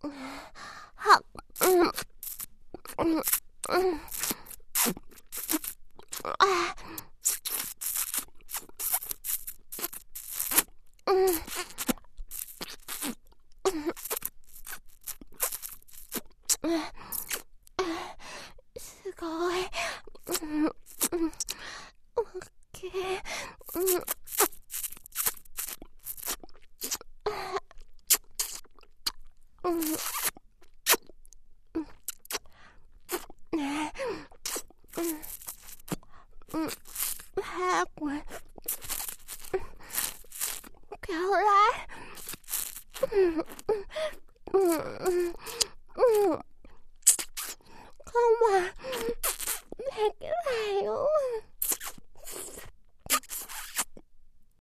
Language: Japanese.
Học.すごい。オッケー。ねえ。早く。Caroline。Không mà. できないよ。